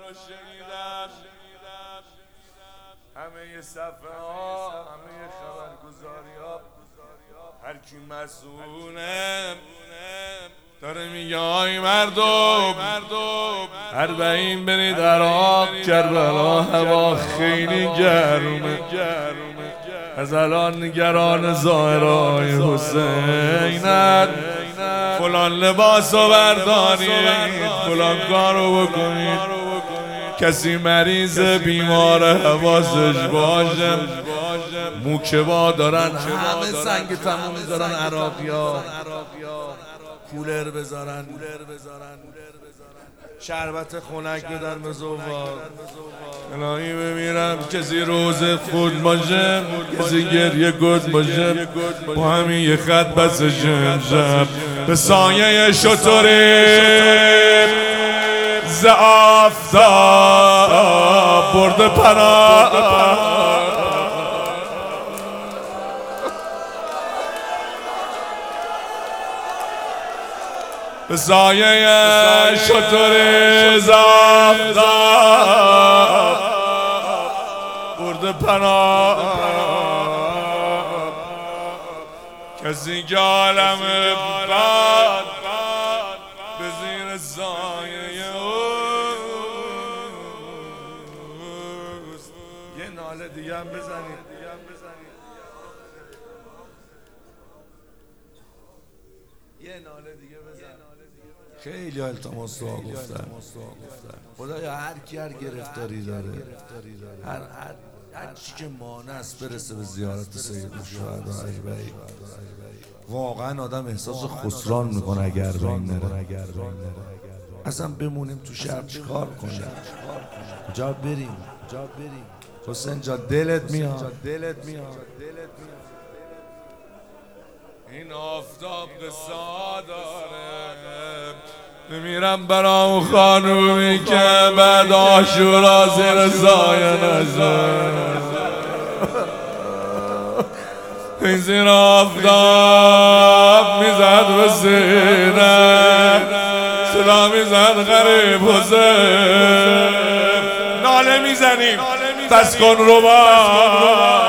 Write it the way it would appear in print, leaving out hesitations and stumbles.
همه صفحه ها، همه خبرگزاری ها، هر کی مسئوله داره میگه آی مردم اربعین برید عراق، کربلا هوا خیلی گرمه، از الان نگران ظاهرهای حسینت، فلان لباسو بردارید، فلان کارو بکنید، کسی مریض بیمار حواسش باشه، موکبا دارن همه سنگ تموم دارن، عراقیا کولر بذارن، شربت خنک بدن به زوار، الهی بمیرم کسی روز خود باشه، کسی گریه گود باشه، با همین یه خط بسش امشب به سایه شطوری ز آفتاب برده پناه، به سایه شطوری ز آفتاب برده پناه، کسی که عالم بعد به زیر سایه اوست. یه ناله دیگه هم بزنید، یه ناله دیگه بزن. خیلی التماس دعا گفتن خدایا هر کی هر گرفتاری داره، هر چی که مانع است برسه به زیارت سید الشهدا اربعین. واقعا آدم احساس خسران میکنه اگر به این نره. اصلا بمونیم تو شهر چیکار کنیم؟ کجا بریم؟ حسین جا دلت میاد. این آفتاب قصه داره، میمیرم برام خانومی که بعد عاشورا زیر سایه نزد، این زیر آفتاب میزد به سینه، صدا میزد غریب حسین، ناله میزنیم بس کن ربا